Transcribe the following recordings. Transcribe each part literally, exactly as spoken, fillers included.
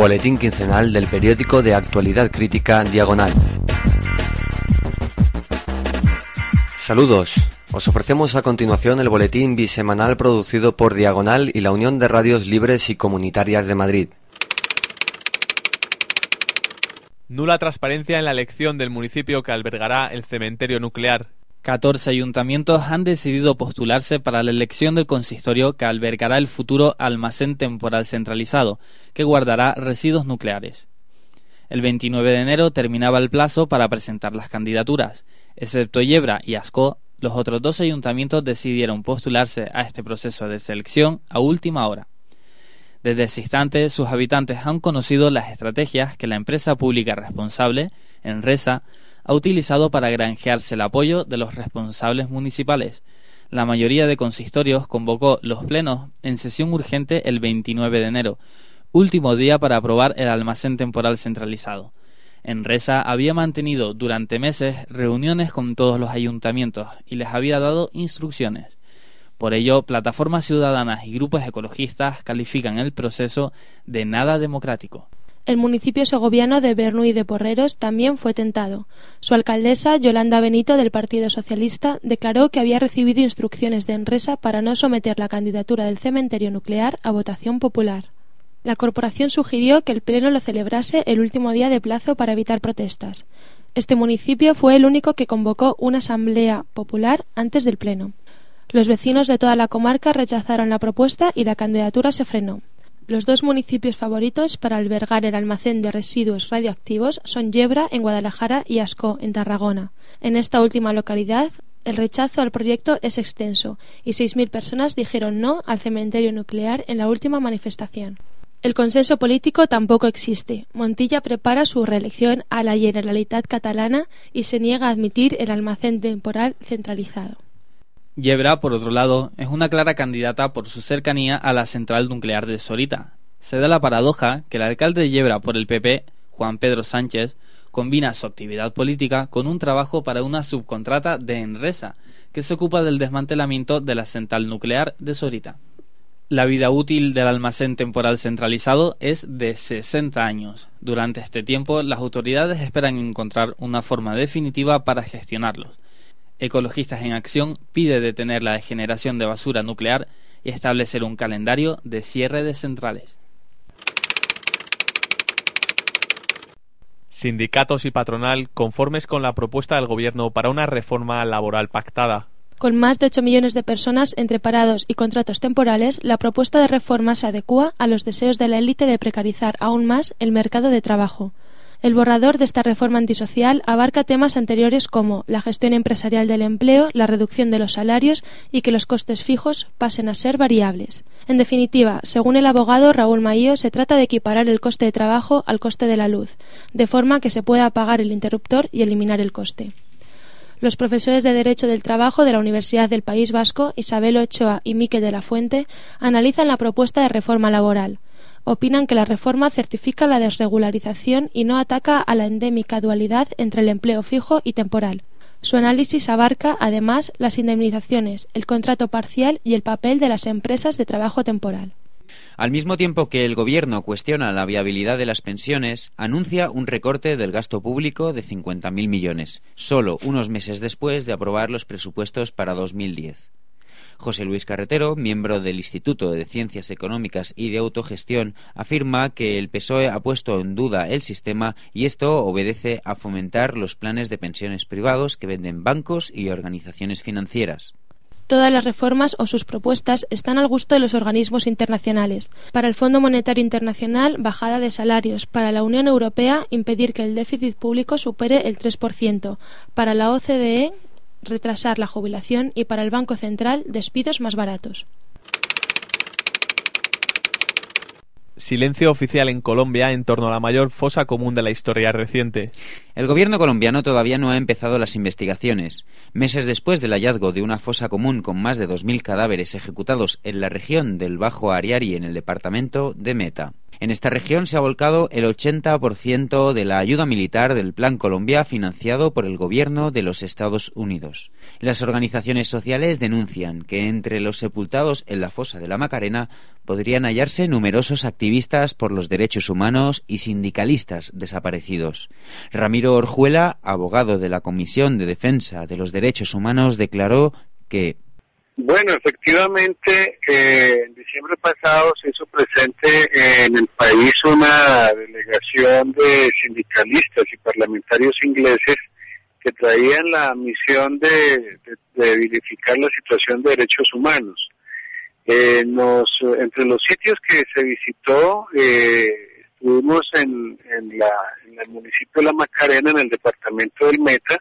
Boletín quincenal del periódico de actualidad crítica Diagonal. Saludos. Os ofrecemos a continuación el boletín bisemanal producido por Diagonal y la Unión de Radios Libres y Comunitarias de Madrid. Nula transparencia en la elección del municipio que albergará el cementerio nuclear. catorce ayuntamientos han decidido postularse para la elección del consistorio que albergará el futuro almacén temporal centralizado, que guardará residuos nucleares. El veintinueve de enero terminaba el plazo para presentar las candidaturas. Excepto Yebra y Ascó, los otros dos ayuntamientos decidieron postularse a este proceso de selección a última hora. Desde ese instante, sus habitantes han conocido las estrategias que la empresa pública responsable, Enresa, ha utilizado para granjearse el apoyo de los responsables municipales. La mayoría de consistorios convocó los plenos en sesión urgente el veintinueve de enero, último día para aprobar el almacén temporal centralizado. Enresa había mantenido durante meses reuniones con todos los ayuntamientos y les había dado instrucciones. Por ello, plataformas ciudadanas y grupos ecologistas califican el proceso de nada democrático. El municipio segoviano de Bernuy de Porreros también fue tentado. Su alcaldesa, Yolanda Benito, del Partido Socialista, declaró que había recibido instrucciones de Enresa para no someter la candidatura del cementerio nuclear a votación popular. La corporación sugirió que el pleno lo celebrase el último día de plazo para evitar protestas. Este municipio fue el único que convocó una asamblea popular antes del pleno. Los vecinos de toda la comarca rechazaron la propuesta y la candidatura se frenó. Los dos municipios favoritos para albergar el almacén de residuos radioactivos son Yebra, en Guadalajara, y Ascó, en Tarragona. En esta última localidad, el rechazo al proyecto es extenso y seis mil personas dijeron no al cementerio nuclear en la última manifestación. El consenso político tampoco existe. Montilla prepara su reelección a la Generalitat catalana y se niega a admitir el almacén temporal centralizado. Yebra, por otro lado, es una clara candidata por su cercanía a la central nuclear de Zorita. Se da la paradoja que el alcalde de Yebra por el P P, Juan Pedro Sánchez, combina su actividad política con un trabajo para una subcontrata de Enresa, que se ocupa del desmantelamiento de la central nuclear de Zorita. La vida útil del almacén temporal centralizado es de sesenta años. Durante este tiempo, las autoridades esperan encontrar una forma definitiva para gestionarlos. Ecologistas en Acción pide detener la degeneración de basura nuclear y establecer un calendario de cierre de centrales. Sindicatos y patronal conformes con la propuesta del Gobierno para una reforma laboral pactada. Con más de ocho millones de personas entre parados y contratos temporales, la propuesta de reforma se adecúa a los deseos de la élite de precarizar aún más el mercado de trabajo. El borrador de esta reforma antisocial abarca temas anteriores como la gestión empresarial del empleo, la reducción de los salarios y que los costes fijos pasen a ser variables. En definitiva, según el abogado Raúl Maío, se trata de equiparar el coste de trabajo al coste de la luz, de forma que se pueda apagar el interruptor y eliminar el coste. Los profesores de Derecho del Trabajo de la Universidad del País Vasco, Isabel Ochoa y Miquel de la Fuente, analizan la propuesta de reforma laboral. Opinan que la reforma certifica la desregularización y no ataca a la endémica dualidad entre el empleo fijo y temporal. Su análisis abarca, además, las indemnizaciones, el contrato parcial y el papel de las empresas de trabajo temporal. Al mismo tiempo que el Gobierno cuestiona la viabilidad de las pensiones, anuncia un recorte del gasto público de cincuenta mil millones, solo unos meses después de aprobar los presupuestos para dos mil diez. José Luis Carretero, miembro del Instituto de Ciencias Económicas y de Autogestión, afirma que el P S O E ha puesto en duda el sistema y esto obedece a fomentar los planes de pensiones privados que venden bancos y organizaciones financieras. Todas las reformas o sus propuestas están al gusto de los organismos internacionales. Para el Fondo Monetario Internacional, bajada de salarios. Para la Unión Europea, impedir que el déficit público supere el tres por ciento. Para la O C D E, retrasar la jubilación y para el Banco Central, despidos más baratos. Silencio oficial en Colombia en torno a la mayor fosa común de la historia reciente. El gobierno colombiano todavía no ha empezado las investigaciones. Meses después del hallazgo de una fosa común con más de dos mil cadáveres ejecutados en la región del Bajo Ariari en el departamento de Meta. En esta región se ha volcado el ochenta por ciento de la ayuda militar del Plan Colombia financiado por el gobierno de los Estados Unidos. Las organizaciones sociales denuncian que entre los sepultados en la fosa de la Macarena podrían hallarse numerosos activistas por los derechos humanos y sindicalistas desaparecidos. Ramiro Orjuela, abogado de la Comisión de Defensa de los Derechos Humanos, declaró que Bueno, efectivamente, eh, en diciembre pasado se hizo presente en el país una delegación de sindicalistas y parlamentarios ingleses que traían la misión de, de, de verificar la situación de derechos humanos. Eh, nos, entre los sitios que se visitó, eh, estuvimos en, en, la, en el municipio de La Macarena, en el departamento del Meta,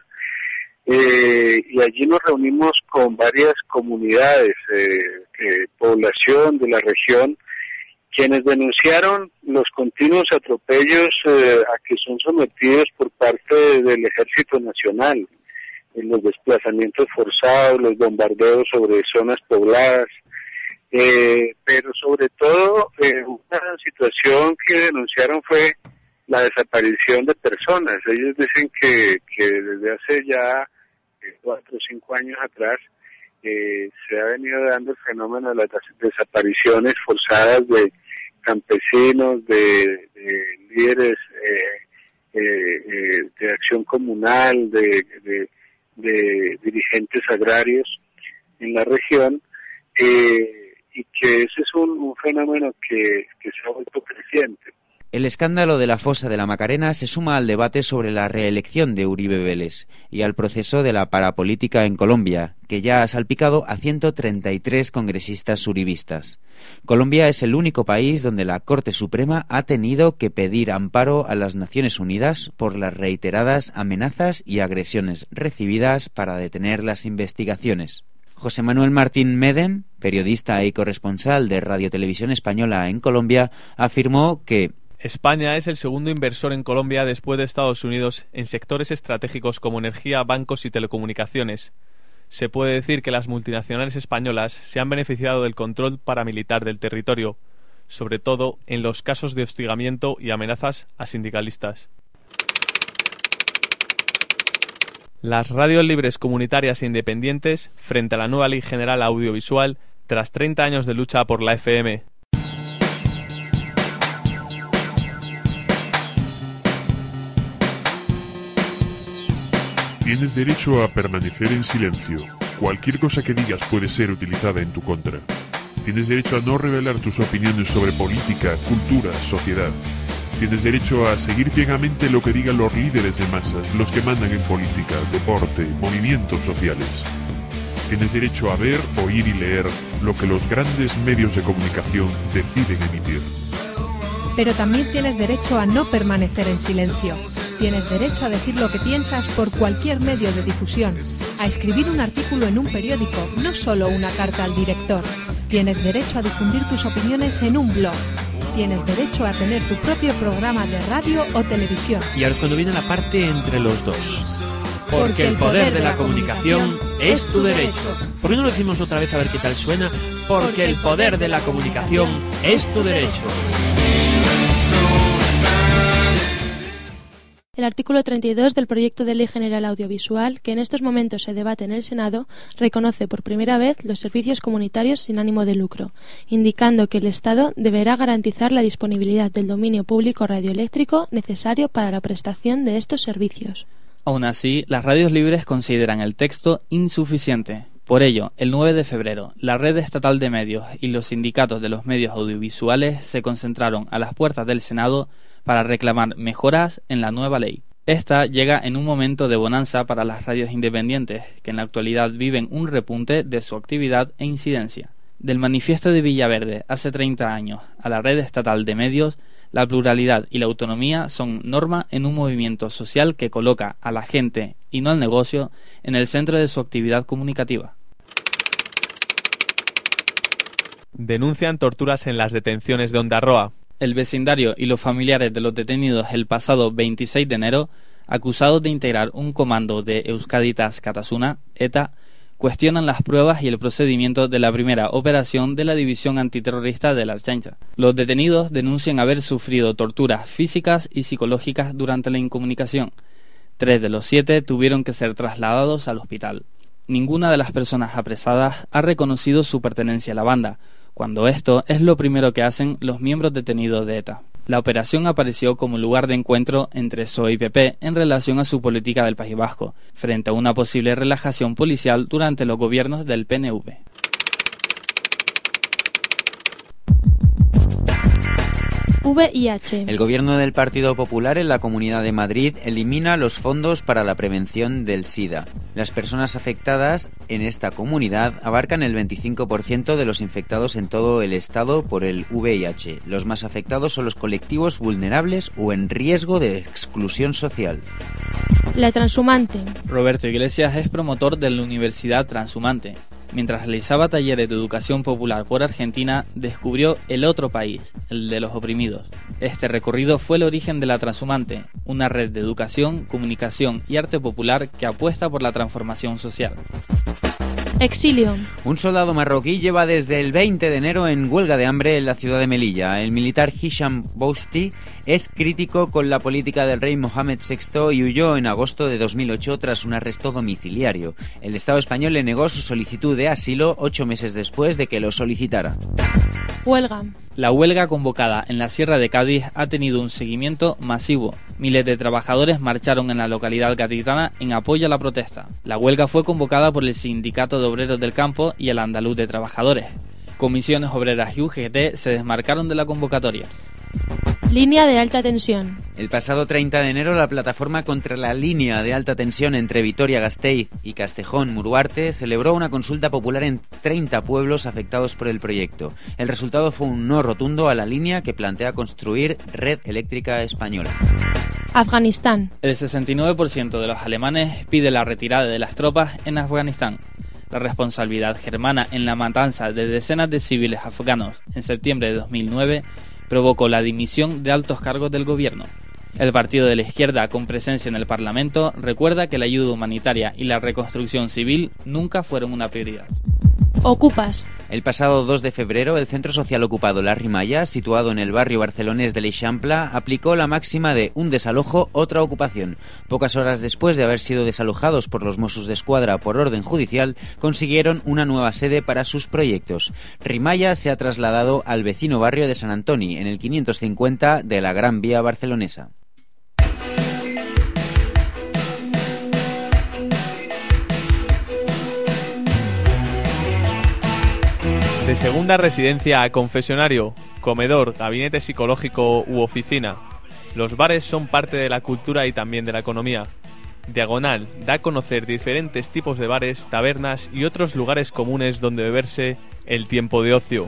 Eh, y allí nos reunimos con varias comunidades, eh, eh, población de la región, quienes denunciaron los continuos atropellos eh, a que son sometidos por parte del Ejército Nacional, eh, los desplazamientos forzados, los bombardeos sobre zonas pobladas, eh, pero sobre todo eh, una situación que denunciaron fue la desaparición de personas. Ellos dicen que, que desde hace ya cuatro o cinco años atrás eh, se ha venido dando el fenómeno de las desapariciones forzadas de campesinos, de, de líderes eh, eh, eh, de acción comunal, de, de, de dirigentes agrarios en la región, eh, y que ese es un, un fenómeno que, que se ha vuelto creciente. El escándalo de la fosa de la Macarena se suma al debate sobre la reelección de Uribe Vélez y al proceso de la parapolítica en Colombia, que ya ha salpicado a ciento treinta y tres congresistas uribistas. Colombia es el único país donde la Corte Suprema ha tenido que pedir amparo a las Naciones Unidas por las reiteradas amenazas y agresiones recibidas para detener las investigaciones. José Manuel Martín Medem, periodista y corresponsal de Radio Televisión Española en Colombia, afirmó que España es el segundo inversor en Colombia después de Estados Unidos en sectores estratégicos como energía, bancos y telecomunicaciones. Se puede decir que las multinacionales españolas se han beneficiado del control paramilitar del territorio, sobre todo en los casos de hostigamiento y amenazas a sindicalistas. Las radios libres comunitarias e independientes frente a la nueva Ley General Audiovisual tras treinta años de lucha por la F M. Tienes derecho a permanecer en silencio. Cualquier cosa que digas puede ser utilizada en tu contra. Tienes derecho a no revelar tus opiniones sobre política, cultura, sociedad. Tienes derecho a seguir ciegamente lo que digan los líderes de masas, los que mandan en política, deporte, movimientos sociales. Tienes derecho a ver, oír y leer lo que los grandes medios de comunicación deciden emitir. Pero también tienes derecho a no permanecer en silencio. Tienes derecho a decir lo que piensas por cualquier medio de difusión, a escribir un artículo en un periódico, no solo una carta al director. Tienes derecho a difundir tus opiniones en un blog. Tienes derecho a tener tu propio programa de radio o televisión. Y ahora es cuando viene la parte entre los dos. Porque el poder de la comunicación es tu derecho. ¿Por qué no lo decimos otra vez a ver qué tal suena? Porque el poder de la comunicación es tu derecho. El artículo treinta y dos del proyecto de Ley General Audiovisual, que en estos momentos se debate en el Senado, reconoce por primera vez los servicios comunitarios sin ánimo de lucro, indicando que el Estado deberá garantizar la disponibilidad del dominio público radioeléctrico necesario para la prestación de estos servicios. Aún así, las radios libres consideran el texto insuficiente. Por ello, el nueve de febrero, la Red Estatal de Medios y los sindicatos de los medios audiovisuales se concentraron a las puertas del Senado para reclamar mejoras en la nueva ley. Esta llega en un momento de bonanza para las radios independientes, que en la actualidad viven un repunte de su actividad e incidencia. Del manifiesto de Villaverde hace treinta años a la Red Estatal de Medios, la pluralidad y la autonomía son norma en un movimiento social que coloca a la gente, y no al negocio, en el centro de su actividad comunicativa. Denuncian torturas en las detenciones de Ondarroa. El vecindario y los familiares de los detenidos el pasado veintiséis de enero, acusados de integrar un comando de Euskaditas Katasuna, ETA, cuestionan las pruebas y el procedimiento de la primera operación de la División Antiterrorista de la Archancha. Los detenidos denuncian haber sufrido torturas físicas y psicológicas durante la incomunicación. Tres de los siete tuvieron que ser trasladados al hospital. Ninguna de las personas apresadas ha reconocido su pertenencia a la banda, cuando esto es lo primero que hacen los miembros detenidos de ETA. La operación apareció como lugar de encuentro entre P S O E y P P en relación a su política del País Vasco, frente a una posible relajación policial durante los gobiernos del P N V. V I H. El gobierno del Partido Popular en la Comunidad de Madrid elimina los fondos para la prevención del SIDA. Las personas afectadas en esta comunidad abarcan el veinticinco por ciento de los infectados en todo el estado por el V I H. Los más afectados son los colectivos vulnerables o en riesgo de exclusión social. La Transhumante. Roberto Iglesias es promotor de la Universidad Transhumante. Mientras realizaba talleres de educación popular por Argentina, descubrió el otro país, el de los oprimidos. Este recorrido fue el origen de la Transhumante, una red de educación, comunicación y arte popular que apuesta por la transformación social. Exilio. Un soldado marroquí lleva desde el veinte de enero en huelga de hambre en la ciudad de Melilla. El militar Hisham Bousti es crítico con la política del rey Mohamed sexto y huyó en agosto de dos mil ocho tras un arresto domiciliario. El Estado español le negó su solicitud de asilo ocho meses después de que lo solicitara. Huelga. La huelga convocada en la Sierra de Cádiz ha tenido un seguimiento masivo. Miles de trabajadores marcharon en la localidad gaditana en apoyo a la protesta. La huelga fue convocada por el Sindicato de Obreros del Campo y el Andaluz de Trabajadores. Comisiones Obreras y U G T se desmarcaron de la convocatoria. Línea de alta tensión. El pasado treinta de enero, la plataforma contra la línea de alta tensión entre Vitoria-Gasteiz y Castejón-Muruarte celebró una consulta popular en treinta pueblos afectados por el proyecto. El resultado fue un no rotundo a la línea que plantea construir red eléctrica española. Afganistán. El sesenta y nueve por ciento de los alemanes pide la retirada de las tropas en Afganistán. La responsabilidad germana en la matanza de decenas de civiles afganos en septiembre de dos mil nueve provocó la dimisión de altos cargos del gobierno. El partido de la izquierda con presencia en el Parlamento recuerda que la ayuda humanitaria y la reconstrucción civil nunca fueron una prioridad. Ocupas. El pasado dos de febrero, el centro social ocupado La Rimalla, situado en el barrio barcelonés de l'Eixample, aplicó la máxima de un desalojo, otra ocupación. Pocas horas después de haber sido desalojados por los Mossos d'Esquadra por orden judicial, consiguieron una nueva sede para sus proyectos. Rimalla se ha trasladado al vecino barrio de Sant Antoni, en el quinientos cincuenta de la Gran Vía barcelonesa. De segunda residencia a confesionario, comedor, gabinete psicológico u oficina, los bares son parte de la cultura y también de la economía. Diagonal da a conocer diferentes tipos de bares, tabernas y otros lugares comunes donde beberse el tiempo de ocio.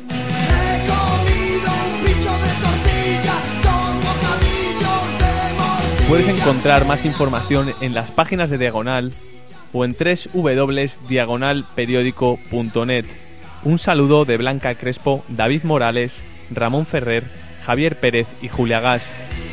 Puedes encontrar más información en las páginas de Diagonal o en doble u doble u doble u punto diagonal periódico punto net. Un saludo de Blanca Crespo, David Morales, Ramón Ferrer, Javier Pérez y Julia Gas.